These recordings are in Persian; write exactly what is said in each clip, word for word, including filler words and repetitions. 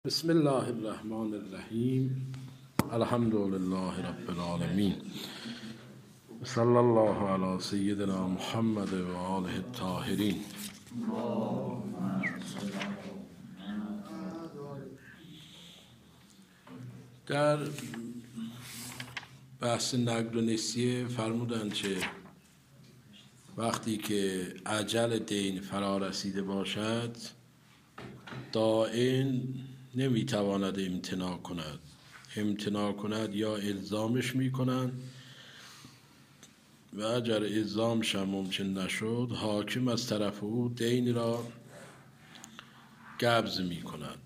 بسم الله الرحمن الرحیم. الحمد لله رب العالمین. صلی الله علی سیدنا محمد و آله الطاهرین. در بحث نقد و نسیه فرمودند که وقتی که اجل دین فرا رسیده باشد دائن نمیتواند امتناع کند. امتناع کند یا الزامش میکنند و اگر الزامش هم ممکن نشد حاکم از طرف او دین را قبض میکند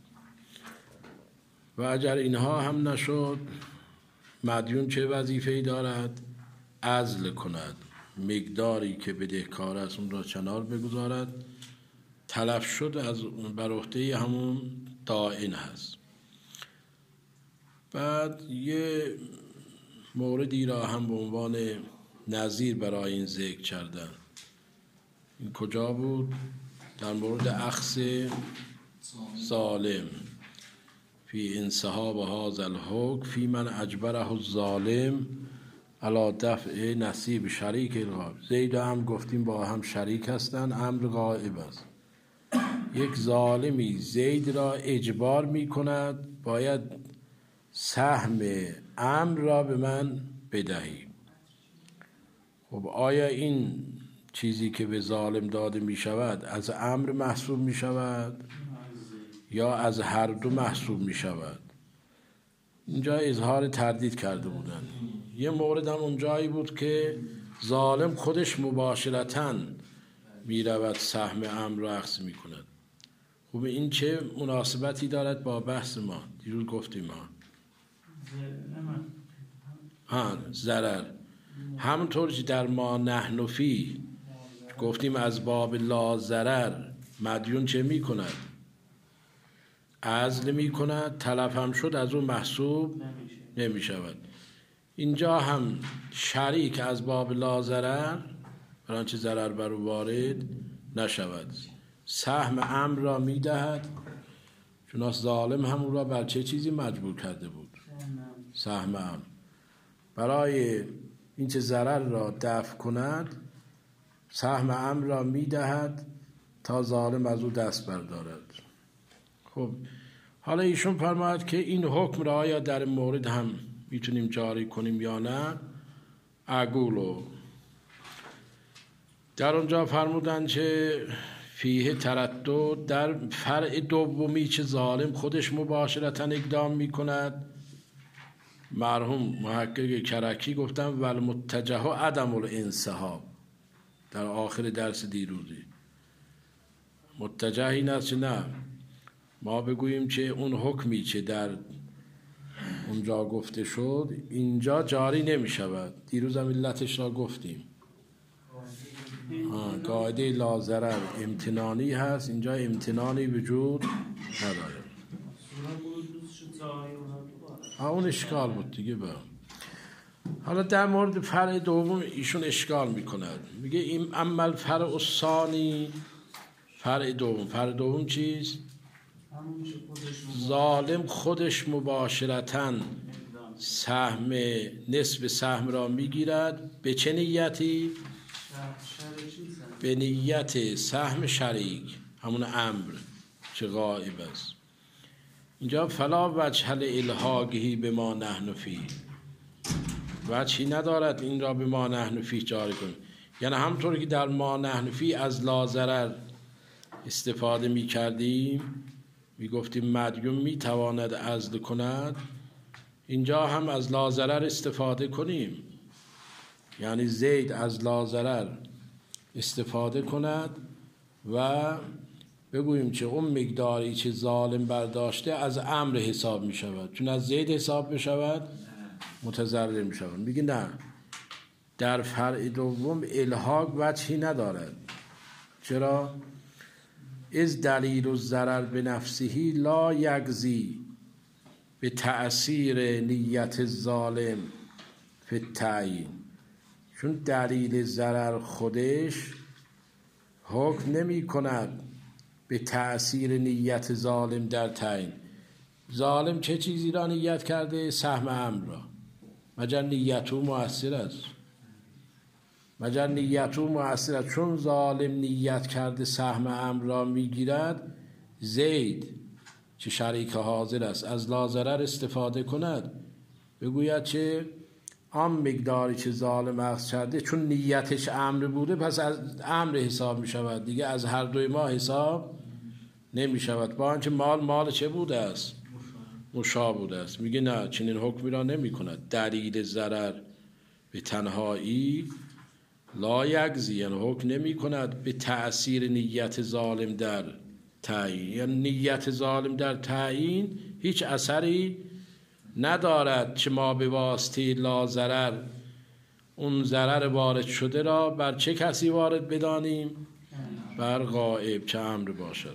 و اگر اینها هم نشد مدیون چه وظیفه‌ای دارد؟ عزل کند، مقداری که بدهکار است اون را کنار بگذارد. تلف شد از بر عهده همون دائن هست. بعد یه موردی را هم به عنوان نظیر برای این ذکر کردن. این کجا بود؟ در مورد اخذ ظالم فی انصحاب هذا الحکم فی من اجبره الظالم علی دفع نصیب شریک الغایب. زید هم گفتیم با هم شریک هستن، امر غایب است. یک ظالمی زید را اجبار می کند باید سهم امر را به من بدهی. خب آیا این چیزی که به ظالم داده می شود از امر محسوب می شود یا از هر دو محسوب می شود؟ اینجا اظهار تردید کرده بودن. یه مورد هم اونجایی بود که ظالم خودش مباشرتاً می رود سهم امر را اخذ می کند. خب این چه مناسبتی دارد با بحث ما؟ دیروز گفتیم ما ها ضرر. همونطور که در ما نحن فی گفتیم از باب لا ضرر مدیون چه می کند؟ عزل می کند. تلف هم شد از اون محسوب نمی شود. اینجا هم شریک از باب لا ضرر برانچه ضرر بر او وارد نشود سهم امر را می دهد، چون ظالم هم او را بر چه چیزی مجبور کرده بود؟ سهم امر. برای این چه ضرر را دفع کند سهم امر را می دهد تا ظالم از او دست بردارد. خب حالا ایشون فرماید که این حکم را آیا در مورد هم میتونیم جاری کنیم یا نه؟ اقولو در اونجا فرمودن که فیه تردد در فرع دومی که ظالم خودش مباشرتاً اقدام میکند. مرحوم محقق کرکی گفتن والمتجه عدم الانسحاب در آخر درس دیروزی. متجه این است که نه ما بگوییم که اون حکمی که در اونجا گفته شد اینجا جاری نمی شود. دیروز هم علتش را گفتیم. قاعده لا ضرر امتنانی هست، اینجا امتنانی وجود نداره. اون اشکال بود دیگه. با حالا در مورد فرع دوم ایشون اشکال میکند، میگه این عمل فرع الثانی. فرع دوم فرع دوم چیست؟ ظالم خودش مباشرتاً سهم نصف سهم را میگیرد. به چه نیتی؟ به نیت سهم شریک، همون امر که غایب است. اینجا فلا وجه لالحاقه به ما نحن فیه، وجهی ندارد این را به ما نحن فیه جاری کنیم. یعنی همطور که در ما نحن فیه از لا ضرر استفاده می کردیم، می گفتیم مدیون می تواند عزل کند، اینجا هم از لا ضرر استفاده کنیم. یعنی زید از لا ضرر استفاده کند و بگوییم که اون مقداری که ظالم برداشته از امر حساب می شود، چون از زید حساب می شود متضرر می شود. میگه نه، در فرع دوم الحاق وجهی ندارد. چرا؟ از دلیل الضرر به نفسه لا یقضی به تأثیر نیت الظالم فی التعیین. چون دلیل ضرر خودش حکم نمی کند به تأثیر نیت ظالم در تعیین. ظالم چه چیزی را نیت کرده؟ سهم امر را. مگر نیت او مؤثر است؟ مگر نیت او مؤثر است؟ چون ظالم نیت کرده سهم امر را میگیرد، زید که شریک حاضر است از لاضرر استفاده کند، بگوید چه آن مقداری که ظالم اخذ کرده چون نیتش امر بوده پس از امر حساب می شود دیگه، از هر دوی ما حساب نمی شود، با اینکه مال مال چه بوده است؟ مشا بوده است. میگه نه، چنین حکمی را نمی کند. دلیل ضرر به تنهایی لا یجزی، یعنی حکم نمی کند به تأثیر نیت ظالم در تعیین، یعنی نیت ظالم در تعیین هیچ اثری ندارد که ما به واسطه لا ضرر اون ضرر وارد شده را بر چه کسی وارد بدانیم؟ بر غائب که امر باشد.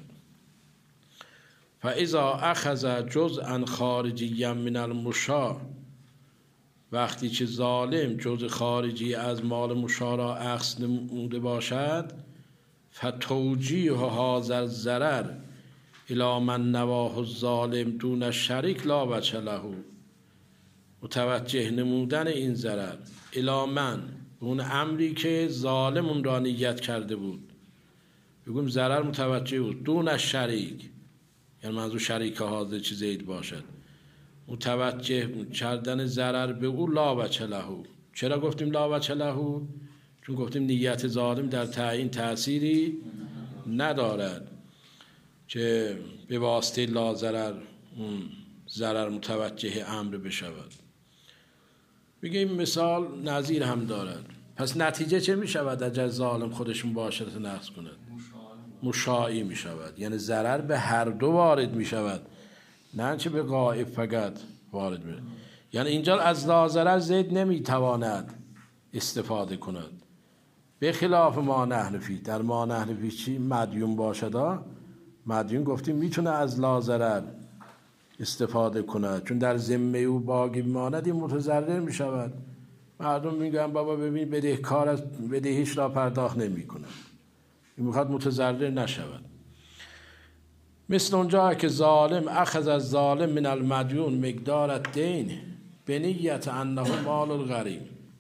فاذا اخذ جزءا خارجیا من المشاع، وقتی که ظالم جزء خارجی از مال مشاع را اخذ نموده باشد، فتوجیه هذا الضرر الی من نواه الظالم دون الشریک لا وجه له، متوجه نمودن این ضرر الی من، اون امری که ظالم اون را نیت کرده بود، بگویم ضرر متوجه بود، دون الشریک یعنی منظور شریک حاضر چه زید باشد، متوجه کردن ضرر به او لا وجه له. چرا گفتیم لا وجه له؟ چون گفتیم نیت ظالم در تعیین تأثیری ندارد که به واسطه لا ضرر اون ضرر متوجه امر بشود. میگه این مثال نظیر هم دارد. پس نتیجه چه میشود اگر ظالم خودش مباشرت نقض کند؟ مشاعی میشود، یعنی ضرر به هر دو وارد میشود، نه چه به غائب فقط وارد میشود. یعنی اینجا از لا ضرر زید نمیتواند استفاده کند، به خلاف ما نحن فی. در ما نحن فی چی مدیون باشد، مدیون گفتیم میتونه از لا ضرر استفاده کند، چون در ذمه او باقی ماند این متضرر میشود. مردم میگن بابا ببین بدهکار از بدهیش را پرداخت نمیکنه، این میخواد متضرر نشود. مثل اونجا که ظالم اخذ از ظالم من المدیون مقدار الدین به نیت انه مال الغریم،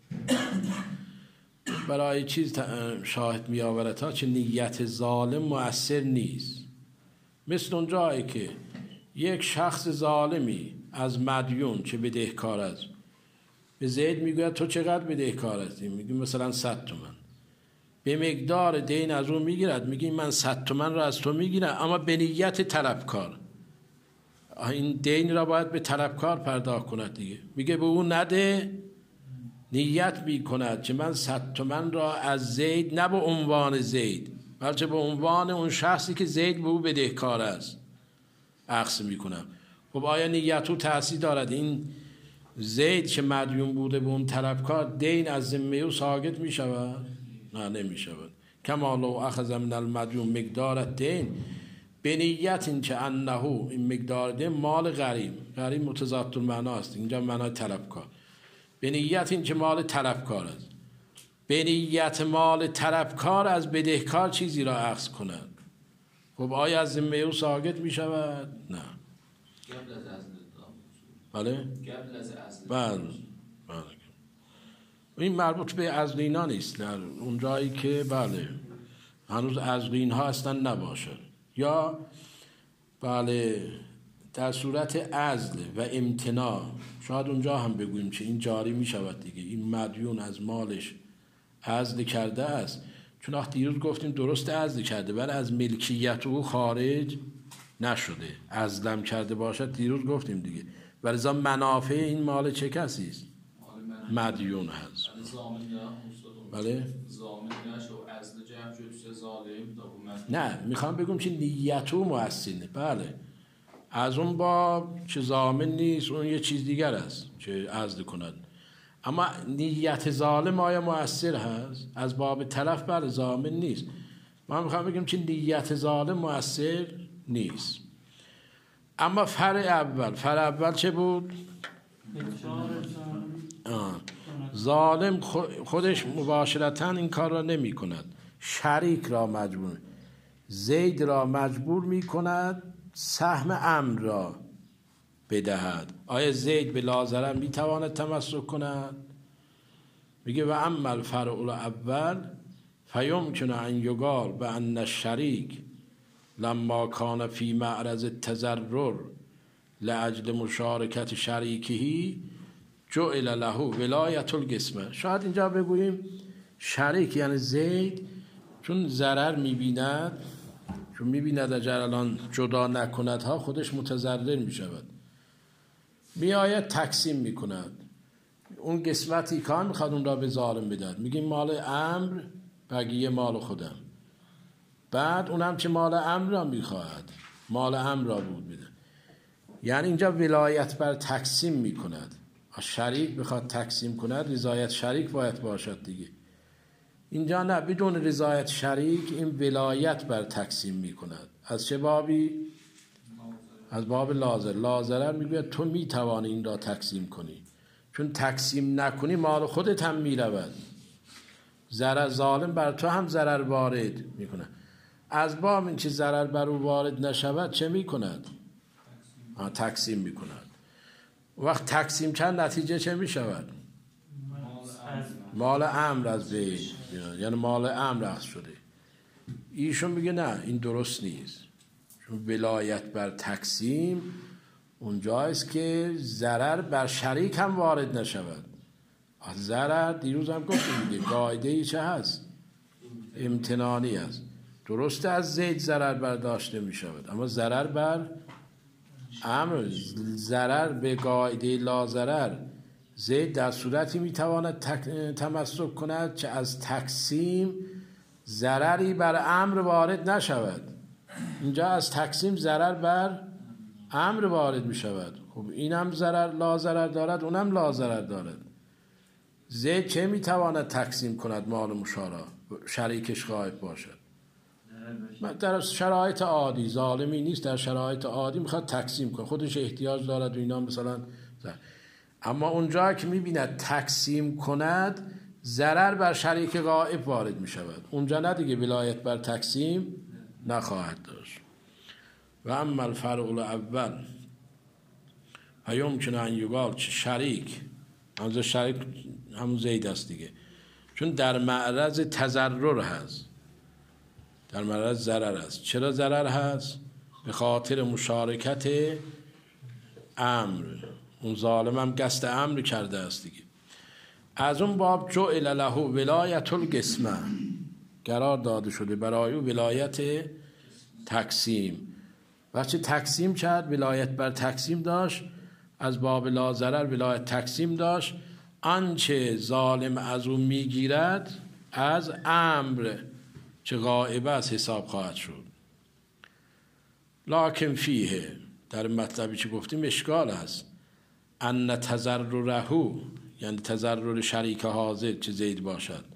برای چیز شاهد می آورد ها که نیت ظالم مؤثر نیست. مثل اونجایی که یک شخص ظالمی از مدیون که بدهکار است به زید میگوید تو چقدر بدهکار هستی؟ میگه مثلا صد تومن، به مقدار دین از اون میگیرد، میگه من صد تومن را از تو میگیرم اما به نیت طلبکار، این دین را باید به طلبکار پرداخت کند دیگه. میگه به اون نده، نیت میکند که من صد تومن را از زید نه به عنوان زید بلکه به عنوان اون شخصی که زید به او بدهکار است اخذ میکنم. خب آیا نیت او تأثیر دارد؟ این زید که مدیون بوده به اون طلبکار دین از ذمه او ساقط میشود؟ نه نمیشود. کما لو اخذ من المدیون مقدار الدین به نیت این که انه این مقدار دین مال غریم، غریم متضاد المعنا است، اینجا معنای طلبکار، به نیت این که مال طلبکار است، به نیت مال طلبکار از بدهکار چیزی را اخذ کند. خب آیا از ذمه او ساقط می شود؟ نه. بله؟ بله. بله. این مربوط به ازلینان نیست، در اون جایی که بله هنوز ازلین ها اصلا نباشد، یا بله در صورت عزل و امتناع شاید اونجا هم بگوییم که این جاری می شود دیگه، این مدیون از مالش عزل کرده است، چون وقت دیروز گفتیم درست عزل کرده ولی از ملکیت او خارج نشده، عزلم کرده باشد دیروز گفتیم دیگه، ولی ازا منافع این مال چه کسی است؟ مدیون هست. بله؟ نه میخوام بگم که نیت او مؤثره. بله از اون با چه ضامن نیست، اون یه چیز دیگر است که عزل کند، اما نیت ظالم آیا مؤثر هست؟ از باب تلف بله ضامن نیست. ما میخوام بگم که نیت ظالم مؤثر نیست. اما فرع اول، فرع اول چه بود؟ آه. ظالم خودش مباشرتاً این کار را نمی کند، شریک را مجبور، زید را مجبور می کند سهم امر را بدهد. آیا زید به لا ضرر میتواند تمسک کند؟ میگه و اما الفرع الاول فیمکن ان یقال بان الشریک لما کان فی معرض التضرر لاجل مشارکت شریکه جعل له ولایت القسمه. شاید اینجا بگوییم شریک یعنی زید چون ضرر میبیند، چون میبیند اگر الان جدا نکند ها خودش متضرر میشود، میآید تقسیم میکند. اون قسمتی که میخواد اون را به ظالم بدهد، میگیم مال امر بقیه مال خودم، بعد اونم که مال امر را میخواهد مال امر را بود بده. یعنی اینجا ولایت بر تقسیم میکند. شریک بخواد تقسیم کند رضایت شریک باید باشد دیگه. اینجا نه، بدون رضایت شریک این ولایت بر تقسیم میکند. از چه بابی؟ از باب لازر. لازره میگوید تو میتوانی این را تقسیم کنی، چون تقسیم نکنی مال خودت هم میرود، ضرر ظالم بر تو هم ضرر وارد میکنه. از باب این که ضرر بر او وارد نشود چه میکند؟ تقسیم میکند. وقت تقسیم چند نتیجه چه میشود؟ مال امر از بین، یعنی مال امر اخذ شده. ایشون میگه نه این درست نیست، چون ولایت بر تقسیم اونجاست که ضرر بر شریک هم وارد نشود. ضرر دیروز هم گفتیم دیگه قاعده ای چه هست؟ امتنانی هست. درسته از زید ضرر برداشته می شود، اما ضرر بر امر، ضرر به قاعده لا ضرر زید در صورتی می تواند تمسک کند که از تقسیم ضرری بر امر وارد نشود. اینجا از تقسیم ضرر بر امر وارد می شود. خب اینم ضرر لا ضرر دارد، اونم لا ضرر دارد. زید چه می تواند تقسیم کند مال مشارا شریکش غایب باشد؟ در شرایط عادی ظالمی نیست، در شرایط عادی میخواد تقسیم کنه، خودش احتیاج دارد و اینا مثلا زر. اما اونجا که میبیند تقسیم کند ضرر بر شریک غایب وارد میشود، اونجا نه دیگه ولایت بر تقسیم نخواهد داشت. و اما الفرع الاول فیمکن ان یقال چه شریک، همون شریک همون زید است دیگه، چون در معرض تضرر هست، در معرض ضرر هست. چرا ضرر هست؟ به خاطر مشارکت امر، اون ظالم هم قصد امر کرده است دیگه. از اون باب جعل له ولایت القسمه، قرار داده شده برای او ولایت تقسیم. وقتی تقسیم کرد ولایت بر تقسیم داشت، از باب لا ضرر ولایت تقسیم داشت. آنچه ظالم از او میگیرد از امر چه غایبه از حساب خواهد شد. لکن فیه، در مطلبی چه گفتیم اشکال هست، ان تضرره یعنی تضرر شریک حاضر چه زید باشد،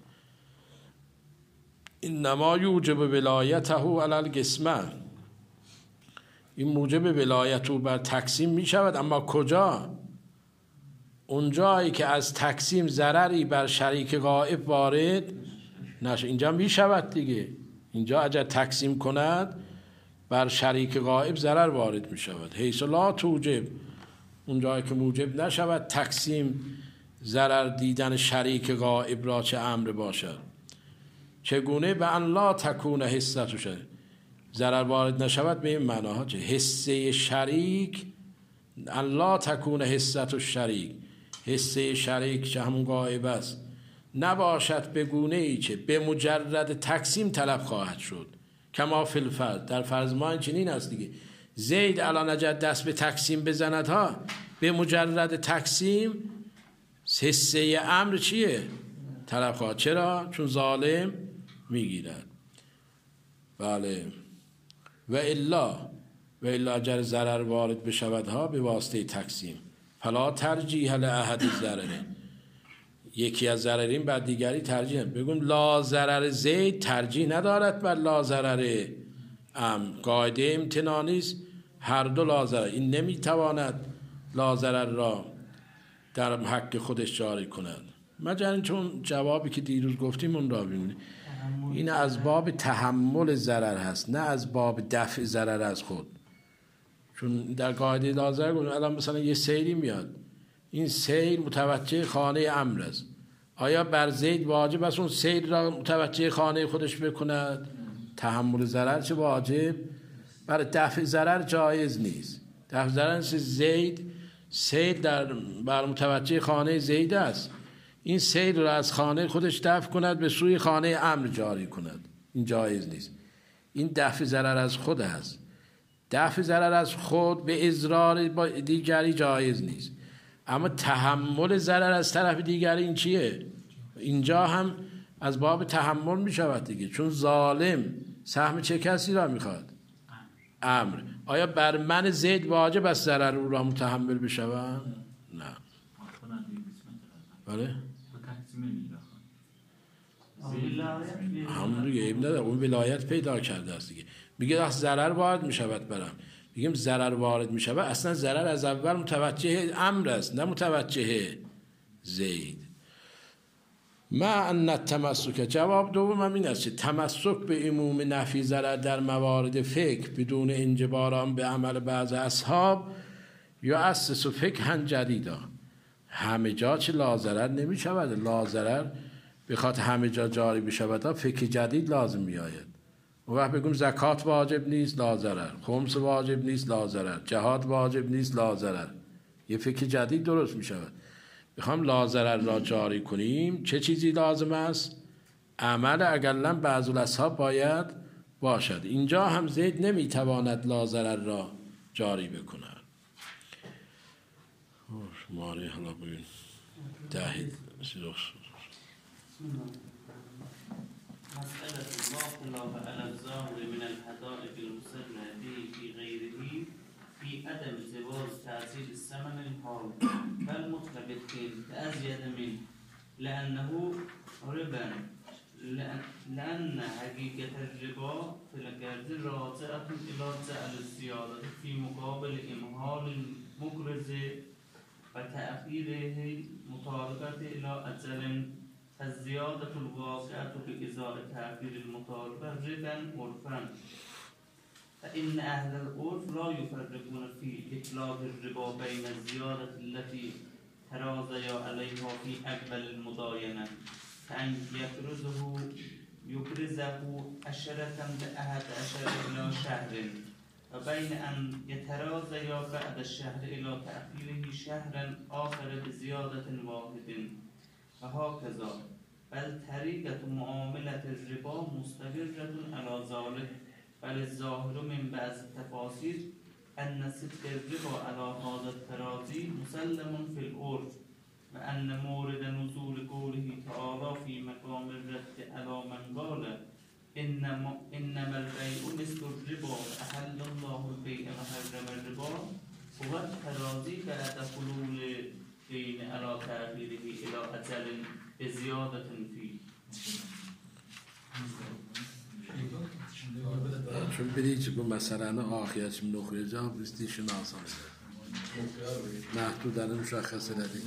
انما یوجب ولایته علی القسمه، این موجب ولایت او بر تقسیم می شود. اما کجا؟ اونجایی که از تقسیم ضرری بر شریک غایب وارد نشه. اینجا می شود دیگه، اینجا اگر تقسیم کند بر شریک غایب ضرر وارد می شود. حیث لا توجب، اونجایی که موجب نشود تقسیم ضرر دیدن شریک غایب را چه امر باشد. چگونه؟ به ان لا تکون حصته شد، ضرر وارد نشود به این معناها چه؟ حصه شریک، ان لا تکون حصته الشریک، حصه شریک که همون غایب است نباشد به گونه ای که به مجرد تقسیم طلب خواهد شد. کما فی الفرض، در فرض ما این چنین است دیگه. زید الان اگر دست به تقسیم بزند ها، به مجرد تقسیم حصه امر چیه؟ طلب خواهد. چرا؟ چون ظالم میگیرد. بله. و الا و الا اگر ضرر وارد بشود ها به واسطه تقسیم، فلا ترجیح لاحد الضررین، یکی از ضررین بر دیگری ترجیح. بگم لا ضرر زید ترجیح ندارد بر لا ضرر ام، قاعده امتنانی است، هر دو لا ضرر. این نمیتواند لا ضرر را در حق خودش جاری کند، مگر چون جوابی که دیروز گفتیم اون را ببینید. این از باب تحمل ضرر هست، نه از باب دفع ضرر از خود. چون در قاعده لازر گفتم الان مثلا یه سیلی میاد، این سیل متوجه خانه امر است، آیا بر زید واجب است اون سیل را متوجه خانه خودش بکند؟ تحمل ضرر چه واجب؟ برای دفع ضرر جایز نیست. دفع ضرر نیست. زید سیل در بر متوجه خانه زید است، این سیل را از خانه خودش دفع کند به سوی خانه امر جاری کند، این جایز نیست. این دفع ضرر از خود است. دفع ضرر از خود به اضرار دیگری جایز نیست، اما تحمل ضرر از طرف دیگری این چیه؟ اینجا هم از باب تحمل می شود دیگه، چون ظالم سهم چه کسی را میخواد؟ امر. آیا بر من زید واجب است ضرر او را متحمل بشوم؟ نه. بله؟ همون دیگه عیب نداره، اون ولایت پیدا کرده است دیگه. میگه وقت ضرر وارد میشود برم، میگیم ضرر وارد میشود، اصلا ضرر از اول متوجه امر است نه متوجه زید. ما ان التمسک، جواب دوم هم این است که تمسک به عموم نفی ضرر در موارد فکر بدون انجبار آن به عمل بعض اصحاب یا اسس و فکر جدیدا، همه جا چه لازرر نمی شود، لازرر بخواد همه جا جاری بشود فکر جدید لازم می آید. و وقت بگم زکات واجب نیست لازرر، خمس واجب نیست لازرر، جهاد واجب نیست لازرر، یه فکر جدید درست می شود. بخوام لازرر را جاری کنیم چه چیزی لازم است؟ عمل اقلا بعض الاصحاب باید باشد. اینجا هم زید نمی تواند لازرر را جاری بکند. شماره حالا بگیم دهید مسألة لا خلاف على الظاهر من الحدائق المسرة به في غيره في عدم جواز تأثير الثمن الحال بل مطلق كأزيد منه لأنه ربا، لأن حقيقة الربا في القرض راجعة إلى جعل الزيادة في مقابل إمهال المقرض وتأخيره مطالبة إلى أجل، الزيادة الواقعة بإزاء تأخير المطالبة ربا عرفا، فإن أهل العرف لا يفرقون في إطلاق الربا بين الزيادة التي تراضيا عليها في أقبل المداينة كأن يفرزه يفرزه عشرة بأحد عشر إلى شهر، وبين أن يتراضيا بعد الشهر إلى تأخيره شهرا آخر بزيادة واحد، وهكذا. بل طريقة معاملة الربا مستقرة على ذلك، بل الظاهر من بعض التفاسير أن صدق الربا على هذا التراضي مسلم في العرف، وأن مورد نزول قوله تعالى في مقام الرد على من قال إنما, إنما البيع مثل الربا أحل الله البيع وحرم الربا هو التراضي بعد حلول دين على تأخيره إلى أجل بزيادة فيه. چون بدید که مثلا آخیت من نخرجا بستیشن آسان محدود داره مشخصه ندید.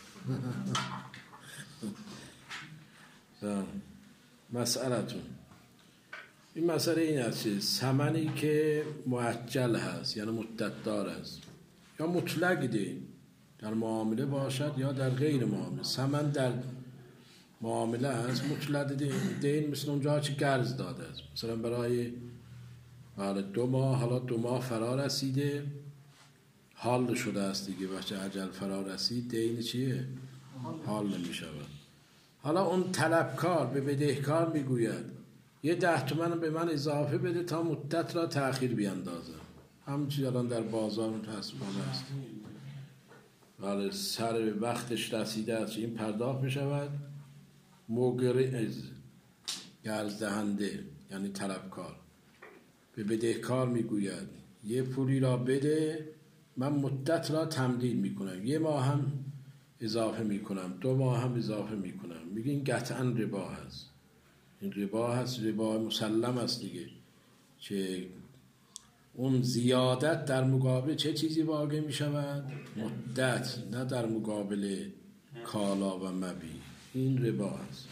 مسئلتون این مسئله این است که ثمنی که معجل هست یعنی مدت دار است یا مطلق دین در معامله باشد یا در غیر معامله. ثمن در معامله است مطلق دین، مثل اونجا که قرض داده است، مثلا برای حالا دو ماه، حالا دو ماه فرا رسیده حال شده است دیگه، وقتی اجل فرا رسید دین چیه؟ حال نمی شود. حالا اون طلبکار به بدهکار میگوید یه ده تومن به من اضافه بده تا مدت را تأخیر بیاندازم. همون چیز الان در بازار متاسفانه است. ولی سر وقتش رسیده است این پرداخت می شود، مقرض قرض دهنده یعنی طلبکار به بدهکار میگوید یه پولی را بده من مدت را تمدید میکنم، یه ماه هم اضافه میکنم، دو ماه هم اضافه میکنم. میگه این قطعا ربا هست، این ربا هست، ربا مسلم است دیگه، که اون زیادت در مقابل چه چیزی واقع میشود؟ مدت، نه در مقابل کالا و مبیع. این ربا است.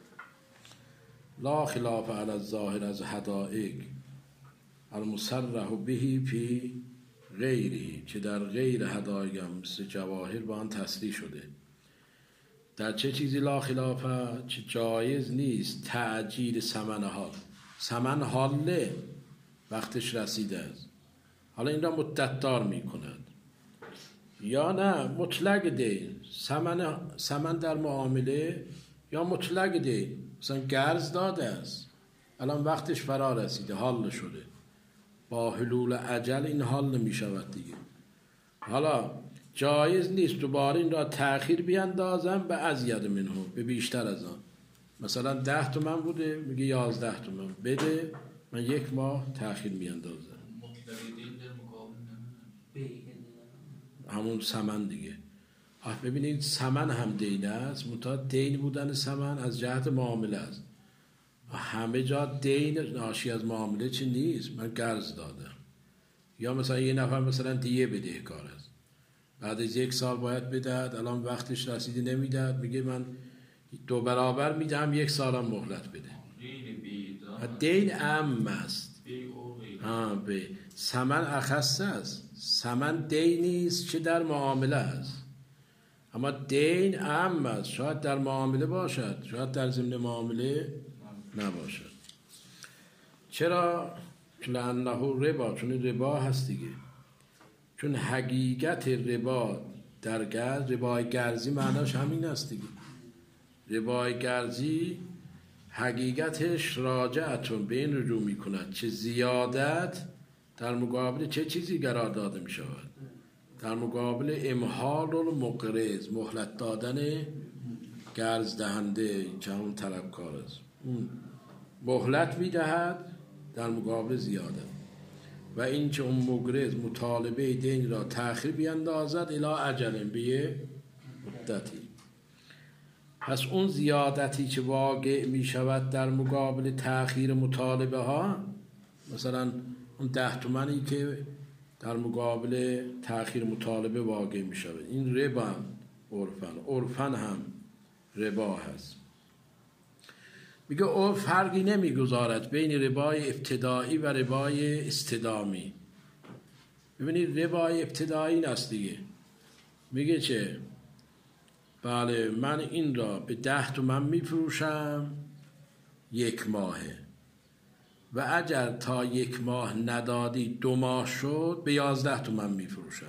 لا خلاف علی الظاهر از حدائق المصرح به فی غیری که در غیر هدایای مثل جواهر با آن تصریح شده. در چه چیزی لا خلافه؟ چه جایز نیست تعجیل ثمن حال. ثمن حاله وقتش رسیده است، حالا این را مدت دار می کند. یا نه مطلق دین، ثمن ثمن در معامله، یا مطلق دین، مثلا قرض داده است، الان وقتش فرا رسیده، حال شده، با حلول اجل این حال نمی شود دیگه. حالا جایز نیست دوباره این را تأخیر بیندازم به ازید منه، به بیشتر از آن. مثلا ده تومن بوده میگه یازده تومن بده، من یک ماه تأخیر میاندازم. همون ثمن دیگه. ببینید ثمن هم دین است، منتها دین بودن ثمن از جهت معامله است. همه جا دین ناشی از معامله چی نیست. من قرض دادم، یا مثلا یه نفر مثلا دیه بدهکار است، بعد از یک سال باید بدهد، الان وقتش رسیده نمیدهد، میگه من دو برابر میدم، یک سالم مهلت بده. دین عام است. ها به ثمن اخص است. ثمن دینی است که در معامله است، اما دین عام است، شاید در معامله باشد، شاید در ضمن معامله نباشد. چرا؟ چون انه ربا، چون ربا هست دیگه. چون حقیقت ربا در قرض، ربای قرضی معناش همین است دیگه. ربای قرضی حقیقتش راجعتون به این رجوع می کند چه زیادت در مقابل چه چیزی قرار داده می شود. در مقابل امهال و مقرض، مهلت دادن قرض دهنده که همون طلبکار است، اون مهلت می دهد در مقابل زیادت. و این که اون مقرض مطالبه دین را تأخیر بیندازد الی اجل، به مدتی. پس اون زیادتی که واقع می شود در مقابل تأخیر مطالبه ها، مثلا اون ده تومنی که در مقابل تأخیر مطالبه واقع می شود، این ربا عرفن، عرفن هم ربا هست. میگه او فرقی نمی گذارد بین ربای ابتدایی و ربای استدامی. ببینید ربای ابتدایی این است دیگه، میگه چه؟ بله من این را به ده تومن میفروشم یک ماهه، و اگر تا یک ماه ندادی دو ماه شد به یازده تومن میفروشم.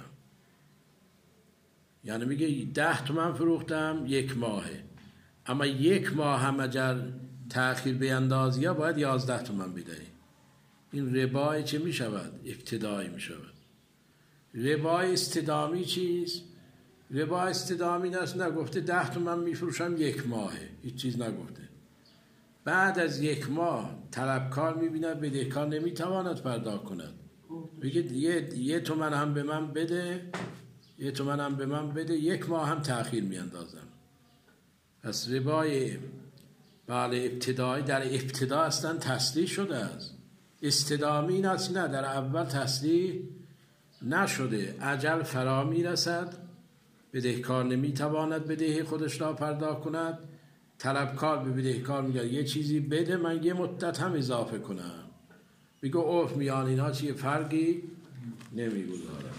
یعنی میگه ده تومن فروختم یک ماهه، اما یک ماه هم اگر تأخیر بیندازی یا باید یازده تومن بدهی. این ربای چه میشود؟ ابتدایی میشود. ربای استدامی چیست؟ ربا استدامی نست نگفته ده تومن میفروشم یک ماهه، هیچ چیز نگفته. بعد از یک ماه طلبکار میبیند بدهکار نمیتواند پرداخت کند، بگید یه, یه تومن هم به من بده، یه تومن هم به من بده، یک ماه هم تأخیر میاندازم. پس ربای بله ابتدایی در ابتدا اصلا تصریح شده است. استدامی این است نه، در اول تصریح نشده، اجل فرا میرسد، بدهکار نمیتواند بدهی خودش را پرداخت کند، طلبکار به بدهکار میگه یه چیزی بده من یه مدت هم اضافه کنم. میگه عرف میان اینا چیه فرقی نمیگذاره.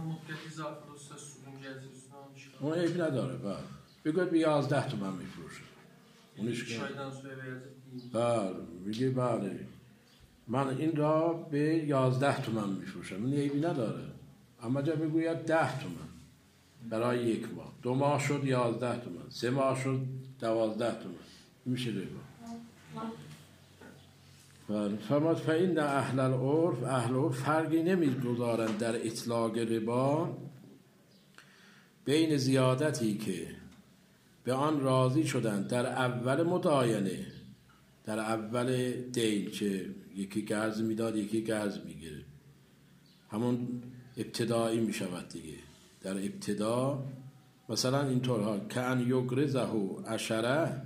اون عیب نداره. بله بگو به یازده تومن میفروشه اونش که بله میگه بله من این را به یازده تومن میفروشم، این عیبی نداره. اما جا بگوید ده تومن برای یک ماه، دو ماه شد یازده تومن، سه ماه شد دوازده تومن، میشه ربا. فرماد فإن اهل العرف، اهل عرف فرقی نمیگذارند در اطلاق ربا بین زیادتی که به آن راضی شدند در اول مداینه، در اول دین که یکی قرض میداد یکی قرض میگیره، همون ابتدایی میشود دیگه. در ابتدا مثلا اینطور ها که ان یقرضه عشره،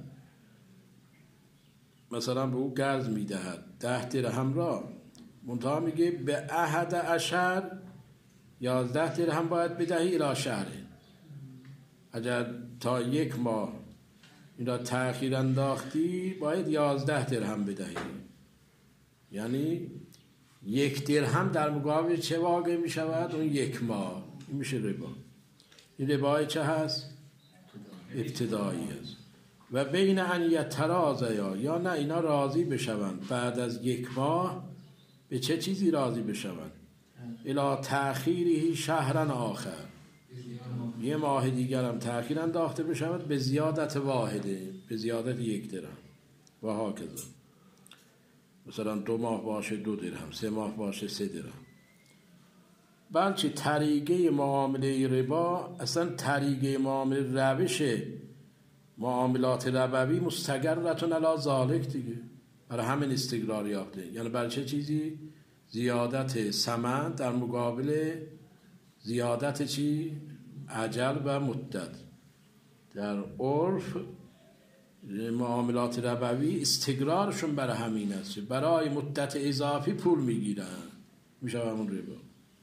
مثلا به او قرض میدهد ده درهم را، منتها میگه به احد عشر یازده درهم باید بدهی الی شهره. اگر تا یک ماه این را تأخیر انداختی باید یازده درهم بدهی. یعنی یک درهم در مقابل چه واقع می شود؟ اون یک ماه. این میشه ربا. این ربای چه هست؟ ابتدایی است. و بین ان یتراضیا، یا نه اینا راضی بشوند بعد از یک ماه به چه چیزی راضی بشوند؟ الی تأخیره شهرا آخر، یه ماه دیگر هم تأخیر انداخته بشود به زیادت واحده، به زیادت یک درهم و هاکذا. مثلا دو ماه باشه دو درهم، سه ماه باشه سه درهم. بلکه طریقه معامله ربا، اصلا طریقه معامله روش معاملات ربوی مستقرتون علی ذالک دیگه، برای همین استقرار یافته. یعنی برای چه چیزی؟ زیادت ثمن در مقابل زیادت چی؟ اجل و مدت. در عرف معاملات ربوی استقرارشون برای همین است، برای مدت اضافی پول میگیرن، میشه همون ربا.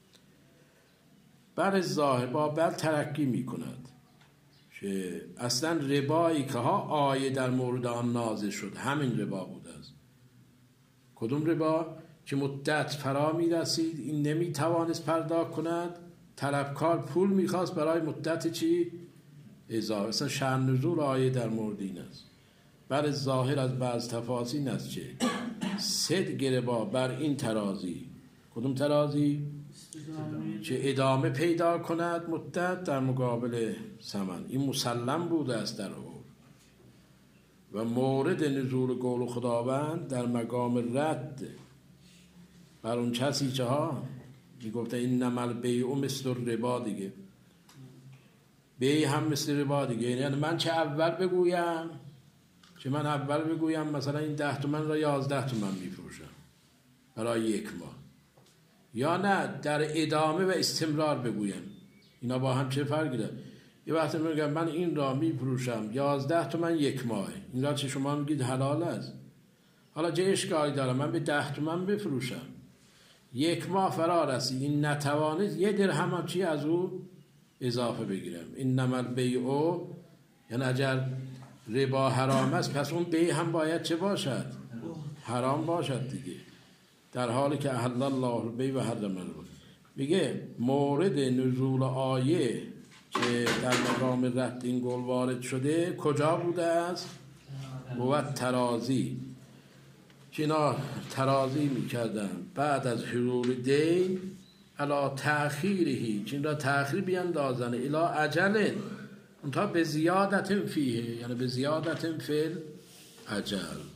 بر ظاهر با بل ترقی میکند که اصلا ربایی که ها آیه در مورد آن نازل شد همین ربا بوده است. کدوم ربا؟ که مدت فرا میرسید این نمیتوانست پرداخت کند، طلبکار پول میخواست برای مدت چی؟ اضافه. اصلا شأن نزول آیه در مورد این است. بر ظاهر از بعض تفاصیل است که صدق ربا بر این ترازی، کدوم ترازی؟ که ادامه پیدا کند مدت در مقابل ثمن، این مسلم بوده است در او. و مورد نزول قول خداوند در مقام رد بر اون کسی که ها میگفته انما البیع مثل الربا دیگه، بیع هم مثل ربا دیگه. یعنی من چه اول بگویم که من اول بگویم مثلا این ده تومن را یازده تومن میفروشم برای یک ماه، یا نه در ادامه و استمرار بگویم. اینا با هم چه فرقی داره؟ یه وقتی میگم من این را میفروشم یازده تومن یک ماه، این را چه شما میگید حلال است. حالا چه اشکالی داره من به ده تومن بفروشم، یک ماه فرا رسید این نتوانست یه درهم هم چی از او اضافه بگیرم. انما البیع، یعنی اگر ربا حرام است پس اون بیع هم باید چه باشد؟ حرام باشد دیگه. در حالی که احل الله البیع و حرم الربا. میگه مورد نزول آیه که در مقام رد این قول وارد شده کجا بوده است؟ و ترازی، که اینا ترازی میکردن بعد از حلول دین علا تأخیرهی، که این را تأخیر بیندازن الی اجل اونتا به زیادت فیه، یعنی به زیادت فی اجل.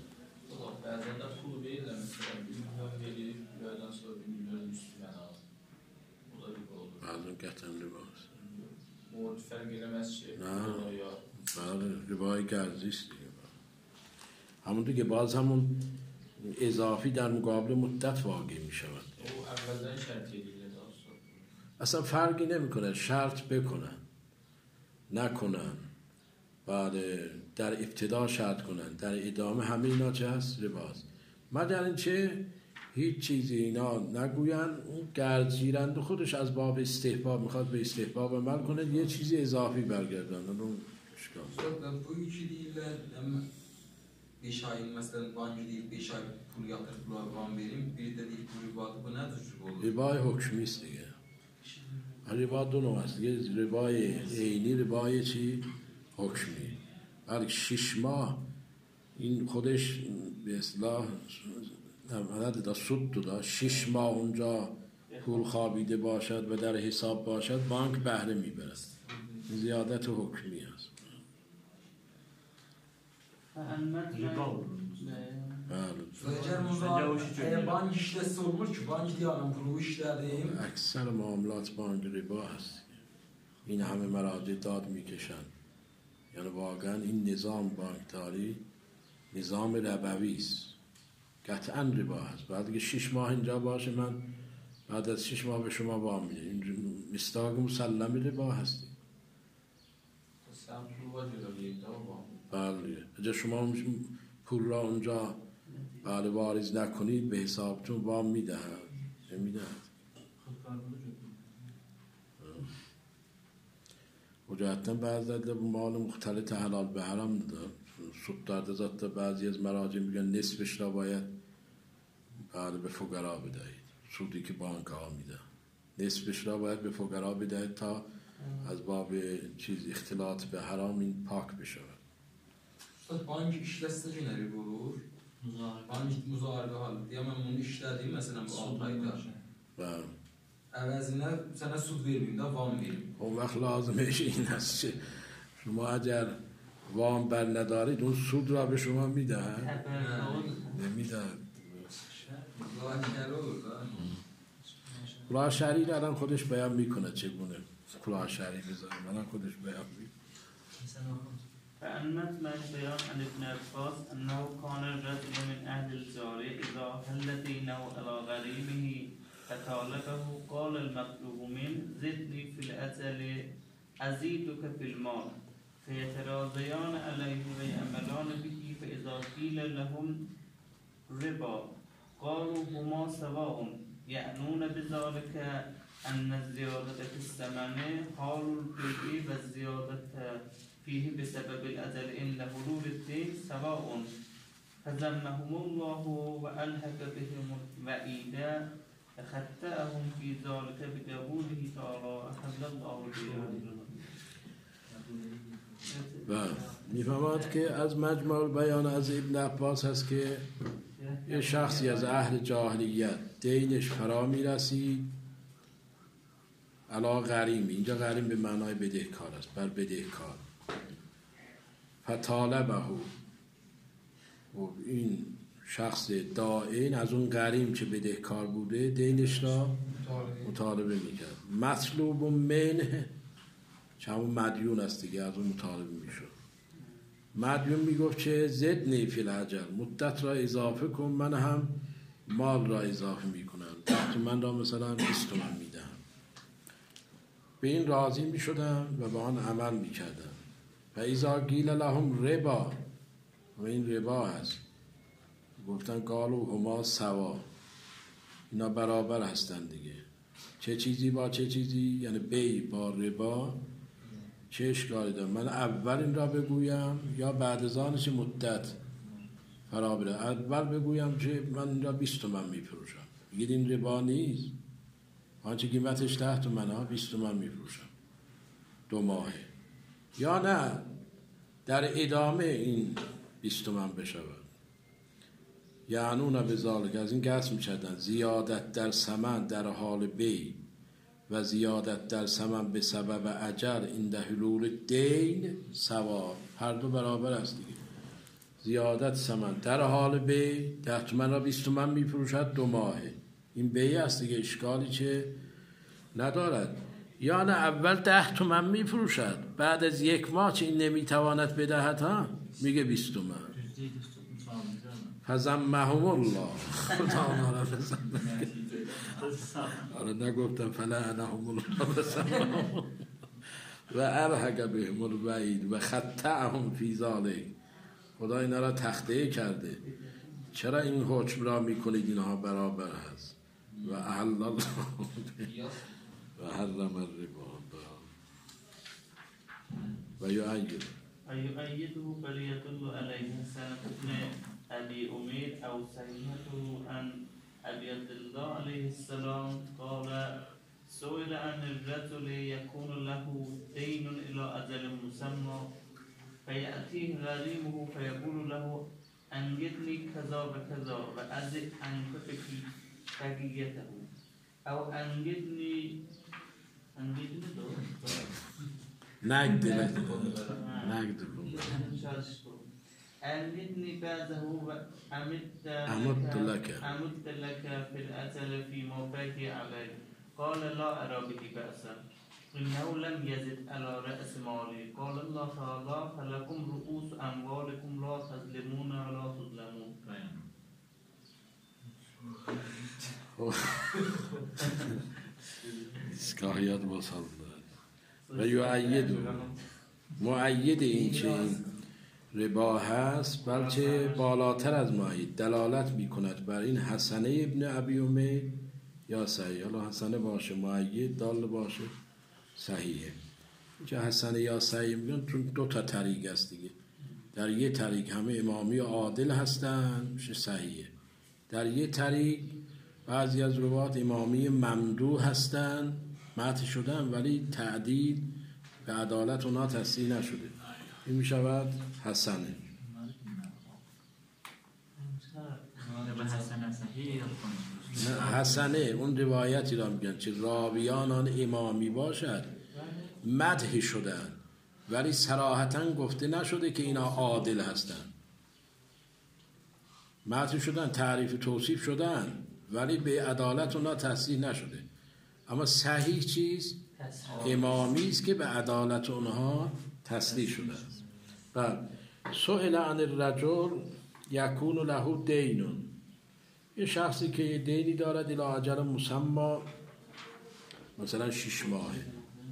بعضی گتن لباس مورد فرقیلم از چه؟ نه بله ربای گرزیست دیگه. همون دیگه باز همون اضافی در مقابل مدت واقع می شود. او اولا شرطی دیگه داشت. اصلا فرقی نمی کنه شرط بکنن نکنن، بعد در ابتدا شرط کنن در ادامه همه اینا چه هست؟ رباست. مگر اینچه هیچ چیزی اینا نگوین، اون گردگیرند خودش از باب استحباب میخواد به استحباب عمل کنه، یه چیزی اضافی برگردن اون اشکال. Bu iki değiller beş ay mesela banyo değil beş ay pul yatır pul ban vereyim bir de değil pul ribatı bu nedir şu olur? ربای حکمی است دیگه. ربا دو نوع است، یه ربای عینی، ربای چی؟ حکمی. بلکه شش ماه این خودش به اصطلاح عدد دا سود دا شش ماه اونجا پول خوابیده باشد و در حساب باشد بانک بهره میبرد، زیادت حکمی است. Eğer bank işlesi olmuş ki bank diyanım pulu işledim. اکثر معاملات بانک ربا هست، این همه مراجع داد میکشن. یعنی واقعا این نظام بانکداری نظام ربوی است، قطعا ربا هست. بعد که شش ماه اینجا باشه من بعد از شش ماه به شما وام میدم، این مستاق مسلم ربا هستی. بله اگه شما پول را اونجا بله واریز نکنید به حسابتون وام میدهد نمیدهد. وجهتا بعض داده مال مختلط حلال به حرام داده سود داده ذات بعضی از مراجع میگن نصفش را باید بله به فقرا بدهید. سودی که بانک ها میده. نصفش را باید به فقرا بده تا از باب چیز اختلاط به حرام این پاک بشه. Ustad bank işletsəcək nəri olur? Bank müzahirə halı. Deyəmən bunu işlədim, məsələn bu altı ayda. بله. Əvəzinə sənə sud verməyim də, vam verim. اون وقت لازمش این است که شما اگر وام بر ندارید اون سود را به شما میدهن؟ نمیدهن. Müzahirə olur da. کلاه شهری را الان خودش بیان میکنه چگونه کلاه شهری بذاره. الان خودش بیان میکنه. فأنت ما البيان عن ابن عباس أنه كان الرجل من أهل الجارية إذا هل دينه إلى غريمه فطالبه قال المطلوب منه زدني في الأجل أزيدك في المال فيتراضيان عليه ويعملان به فإذا قيل لهم ربا قالوا هما سواء يعنون بذلك أن الزيادة في الثمن حال البيع والزيادة فيه بسبب الأجل عند حلول الدين سواء فذمهم الله وألحق بهم الوعيد فخطأهم في ذلك بقوله تعالى أحل الله بيعه. بله. میفهمد که از مجمع البیان از ابن عباس هست که یه شخصی از اهل جاهلیت دینش فرا میرسید علا غریم. اینجا غریم به معنای بدهکار است، بر بدهکار. فطالبه و این شخص دائن از اون غریم که بدهکار بوده دینش را مطالبه میکرد. مطلوب منه چه همون مدیون است دیگه، از اون مطالبه میشد. مدیون میگفت که زدنی فی العجل، مدت را اضافه کن من هم مال را اضافه میکنم، ده تومن را مثلا بیست تومن میدهم. به این راضی میشدم و به آن عمل میکردم. و اذا قیل لهم ربا، و این ربا هست، گفتن قالوا هما سوا، اینا برابر هستن دیگه. چه چیزی با چه چیزی؟ یعنی بی با ربا چه اشکالی داره؟ من اول این را بگویم یا بعد از آنش مدت فرا بره؟ اول بگویم که من این را بیست تومن میفروشم، بگید این ربا نیست، آنچه قیمتش ده تومن ها بیست تومن میفروشم دو ماهه. یا نه در ادامه این بیست تومن بشود. یعنون به ذالک، از این قصد می‌کردن زیادت در ثمن در حال بی و زیادت در ثمن به سبب اجل عند حلول دین سوا، هر دو برابر است دیگه. زیادت ثمن در حال بی، ده تومن را بیست تومن میفروشد دو ماهه، این بی است دیگه، اشکالی چه ندارد. یا نه اول ده تومن میفروشد، بعد از یک ماه چه این نمیتواند بدهد ها، میگه بیست تومن. فذمهم الله، خدا آنها را بزنه. آره نگفتم فلعنهم الله بزنهم و الحق بهم الوعید و خطأهم فی ذلک، خدا اینا را تخطئه کرده. چرا این حکم را میکنید اینها برابر هست؟ و احل الله و حرم الربا و یعید ويؤيده فليدل عليه سنة ابن أبي أمير أو سنته عن أبي عبد الله عليه السلام قال سئل عن الرجل يكون له دين إلى أجل مسمى فيأتيه غريمه فيقول له أنجدني كذا وكذا وأزد عنك بقيته أو أنجدني أنجدني دو نقد نقد أمدني بعده وأمد أمد لك أمد لك في الأجل في موقعه عليه قال لا أرى به بأسا إنه لم يزد على رأس مالي قال الله تعالى فلكم رؤوس أموالكم لا تظلمون ولا تظلمون. اسکاهیات بسالده و یعید معید این چه این ربا هست، بلکه بالاتر از ماهی دلالت می کند بر این حسنه ابن ابی امیر یا صحیح. حالا حسنه باشه معید، دال باشه صحیحه. اینجا حسنه یا صحیح میگن چون دو تا طریق است دیگه. در یه طریق همه امامی عادل هستن میشه صحیحه، در یه طریق بعضی از روات امامی ممدوح هستن، مدح شدن، ولی تعدیل به عدالت اونا تصحیح نشده، این می شود حسنه. نه حسنه اون روایتی را میگن که راویان آن امامی باشد مدح شدن، ولی صراحتاً گفته نشده که اینا عادل هستن. مدح شدن، تعریف توصیف شدن، ولی به عدالت اونا تصحیح نشده. اما صحیح چیز امامی است که به عدالت اونها تصحیح شده است. بله. سئل عن الرجل یکون له دینون، یه شخصی که یه دینی دارد الی اجل مسمی، مثلا شش ماهه،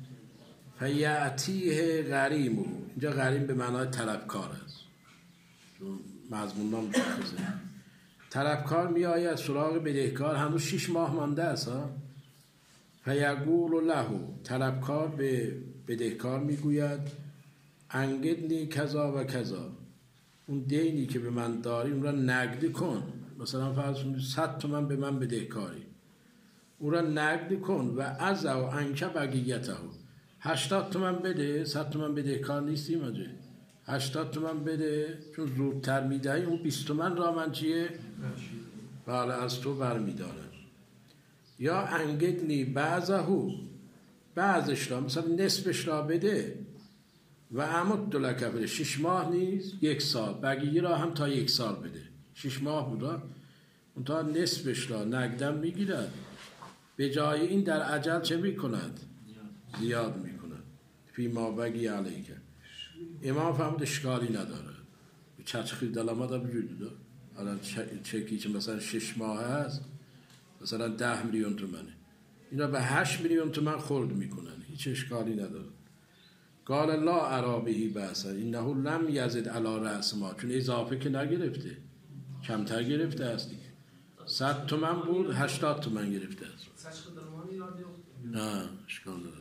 فیأتیه غریمه، اینجا غریم به معنای طلبکار است، مضمون نام مشخصه. طلبکار می آید سراغ بدهکار، هنوز شش ماه مانده است ها. فیقول له، طلبکار به بدهکار می گوید انگدنی کذا و کذا، اون دینی که به من داری اون را نقد کن، مثلا فرض کن صد تومن به من بدهکاری، اون را نقد کن و از او انک بقیته، هشتاد تومن بده، صد تومن بدهکار نیستیم آجه، هشتاد تومن بده، چون زودتر میدهی اون بیست تومن را من چیه؟ بله از تو برمیدارم. یا انگدنی بعضهو، بعضش را مثلا نصفش را بده و امد دلکه بده، شش ماه نیست یک سال، بقیه را هم تا یک سال بده، شش ماه بودا اون تا نصفش را نقدم میگیرد، به جای این در عجل چه میکند؟ زیاد میکند. فی ما بقی علیکه. امام فهمد اشکالی نداره، چچخی دلما دا بجود داره، الان چکی که مثلا شش ماه هست مثلا ده میلیون تومنه، اینا به هشت میلیون تومن خورد میکنن، هیچ اشکالی نداره. قال لا عرابهی بحثا اینه لم یزد علی رأس ما، چون اضافه که نگرفته، کمتر گرفته است دیگه، صد تومن بود هشتاد تومن گرفته است. نه اشکال نداره.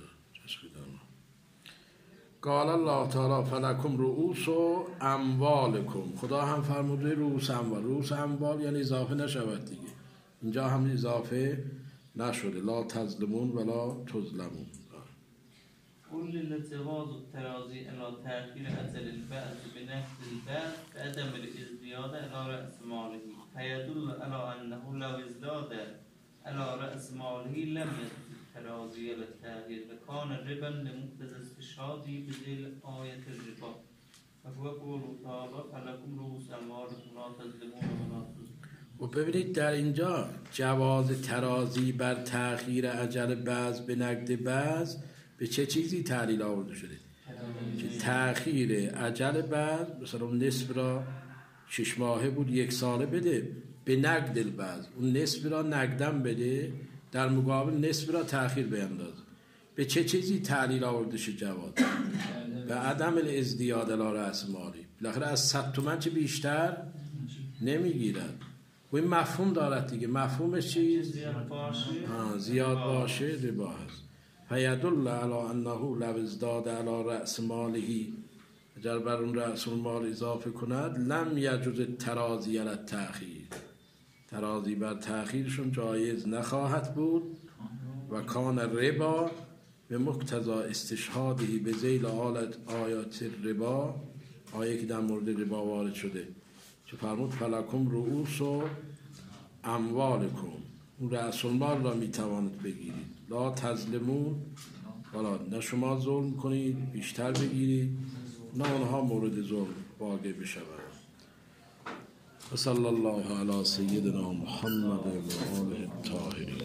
قال الله تعالی فلکم رؤوس و اموالکم، خدا هم فرموده رؤوس اموال، رؤوس اموال یعنی اضافه نشود دیگه، اینجا هم اضافه نشده، لا تظلمون ولا تظلمون. قل للجواز التراضي الى تاخير اجل البعث بنفس البعث بعدم الازدياد على راس ماله، فيدل على انه لو ازداد على راس ماله لم يجوز التراضي الى التاخير وكان ربا لمقتضى استشهاده بذيل آية الربا، فهو قوله تعالى فلكم رؤوس اموالكم لا تظلمون ولا تظلمون. و ببینید در اینجا جواز تراضی بر تأخیر اجل بعض به نقد بعض به چه چیزی تعلیل آورده شده؟ که تأخیر اجل بعض، مثلا اون نصف را شش ماهه بود یک ساله بده به نقد بعض، اون نصف را نقدم بده، در مقابل نصف را تأخیر بینداز. به چه چیزی تعلیل آورده شده جواز؟ به عدم الازدیاد علی رأس مالی، بالاخره از صد تومن چه بیشتر نمیگیرد و این مفهوم دارد دیگه. مفهومش چی؟ زیاد باشه زیاد باشه ربا هست. فیدل علی انه لو ازداد علی رأس ماله، اگر بر اون رأس المال اضافه کند لم یجوز تراضی علی التأخیر، تراضی بر تأخیرشون جایز نخواهد بود. و کان ربا به مقتضی استشهاده به ذیل آیات الربا، آیه که در مورد ربا وارد شده که فرمود فلکم رؤوس و اموالکم، اون رأس المال را میتواند بگیرید، لا تظلمون ولا، نه شما ظلم کنید بیشتر بگیرید نه اونها مورد ظلم واقع بشوند. و صلی الله علی سیدنا محمد و آله الطاهرین.